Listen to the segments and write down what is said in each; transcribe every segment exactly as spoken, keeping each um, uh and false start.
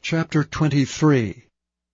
Chapter twenty-three.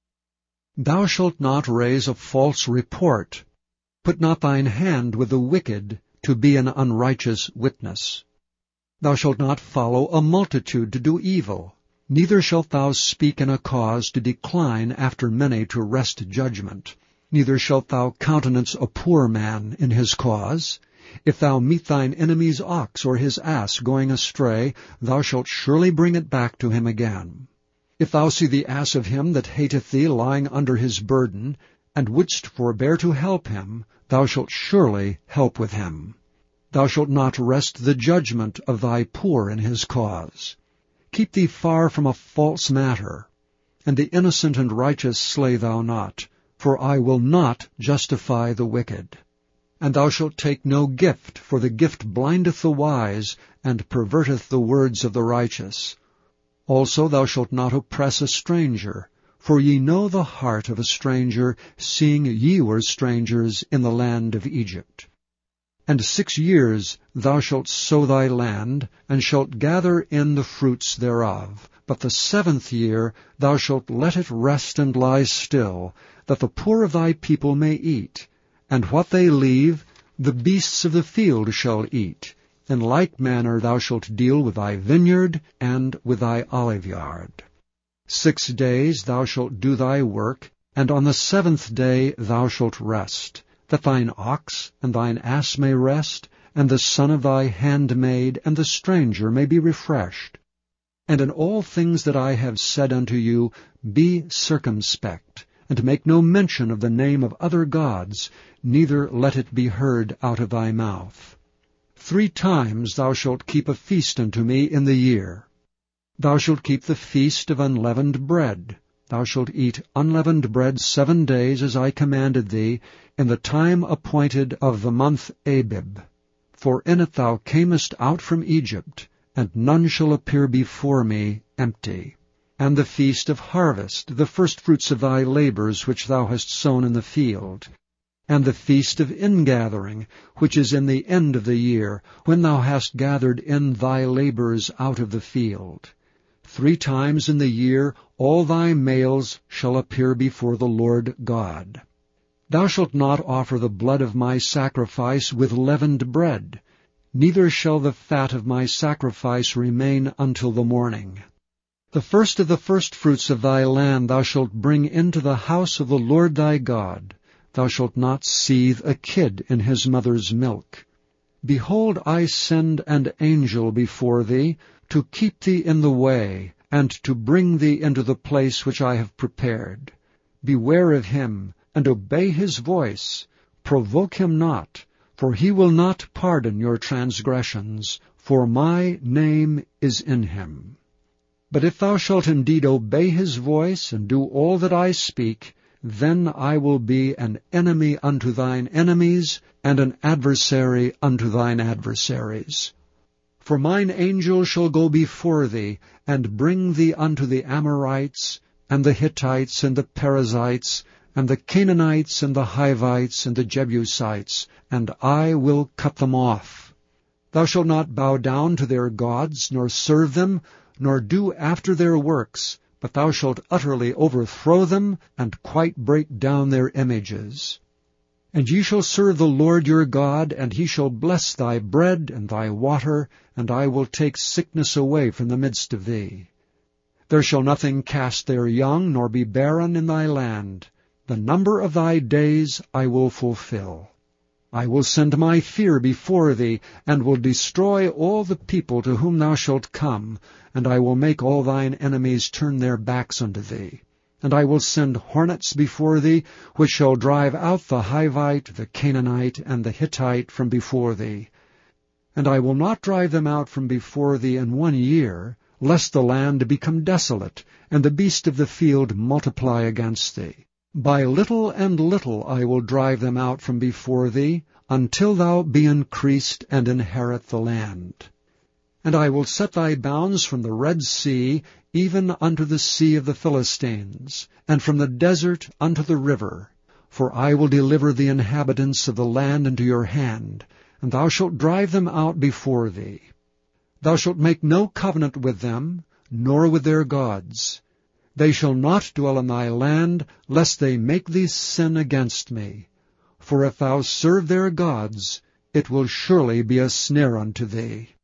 Thou shalt not raise a false report. Put not thine hand with the wicked, to be an unrighteous witness. Thou shalt not follow a multitude to do evil, neither shalt thou speak in a cause to decline after many to wrest judgment. Neither shalt thou countenance a poor man in his cause. If thou meet thine enemy's ox or his ass going astray, thou shalt surely bring it back to him again. If thou see the ass of him that hateth thee lying under his burden, and wouldst forbear to help him, thou shalt surely help with him. Thou shalt not wrest the judgment of thy poor in his cause. Keep thee far from a false matter, and the innocent and righteous slay thou not, for I will not justify the wicked. And thou shalt take no gift, for the gift blindeth the wise, and perverteth the words of the righteous. Also thou shalt not oppress a stranger, for ye know the heart of a stranger, seeing ye were strangers in the land of Egypt. And six years thou shalt sow thy land, and shalt gather in the fruits thereof. But the seventh year thou shalt let it rest and lie still, that the poor of thy people may eat. And what they leave, the beasts of the field shall eat. In like manner thou shalt deal with thy vineyard and with thy oliveyard. Six days thou shalt do thy work, and on the seventh day thou shalt rest, that thine ox and thine ass may rest, and the son of thy handmaid and the stranger may be refreshed. And in all things that I have said unto you, be circumspect, and make no mention of the name of other gods, neither let it be heard out of thy mouth. Three times thou shalt keep a feast unto me in the year. Thou shalt keep the feast of unleavened bread. Thou shalt eat unleavened bread seven days, as I commanded thee, in the time appointed of the month Abib. For in it thou camest out from Egypt, and none shall appear before me empty. And the feast of harvest, the firstfruits of thy labors which thou hast sown in the field. And the feast of ingathering, which is in the end of the year, when thou hast gathered in thy labors out of the field. Three times in the year all thy males shall appear before the Lord God. Thou shalt not offer the blood of my sacrifice with leavened bread, neither shall the fat of my sacrifice remain until the morning. The first of the firstfruits of thy land thou shalt bring into the house of the Lord thy God. Thou shalt not seethe a kid in his mother's milk. Behold, I send an angel before thee, to keep thee in the way, and to bring thee into the place which I have prepared. Beware of him, and obey his voice. Provoke him not, for he will not pardon your transgressions, for my name is in him. But if thou shalt indeed obey his voice, and do all that I speak, then I will be an enemy unto thine enemies, and an adversary unto thine adversaries. For mine angel shall go before thee, and bring thee unto the Amorites, and the Hittites, and the Perizzites, and the Canaanites, and the Hivites, and the Jebusites, and I will cut them off. Thou shalt not bow down to their gods, nor serve them, nor do after their works, but thou shalt utterly overthrow them, and quite break down their images. And ye shall serve the Lord your God, and he shall bless thy bread and thy water, and I will take sickness away from the midst of thee. There shall nothing cast their young, nor be barren in thy land. The number of thy days I will fulfill. I will send my fear before thee, and will destroy all the people to whom thou shalt come, and I will make all thine enemies turn their backs unto thee. And I will send hornets before thee, which shall drive out the Hivite, the Canaanite, and the Hittite from before thee. And I will not drive them out from before thee in one year, lest the land become desolate, and the beast of the field multiply against thee. By little and little I will drive them out from before thee, until thou be increased and inherit the land. And I will set thy bounds from the Red Sea, even unto the sea of the Philistines, and from the desert unto the river. For I will deliver the inhabitants of the land into your hand, and thou shalt drive them out before thee. Thou shalt make no covenant with them, nor with their gods. They shall not dwell in thy land, lest they make thee sin against me. For if thou serve their gods, it will surely be a snare unto thee.